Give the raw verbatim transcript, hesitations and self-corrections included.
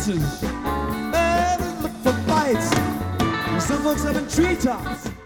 Others look for fights. Some folks up in treetops.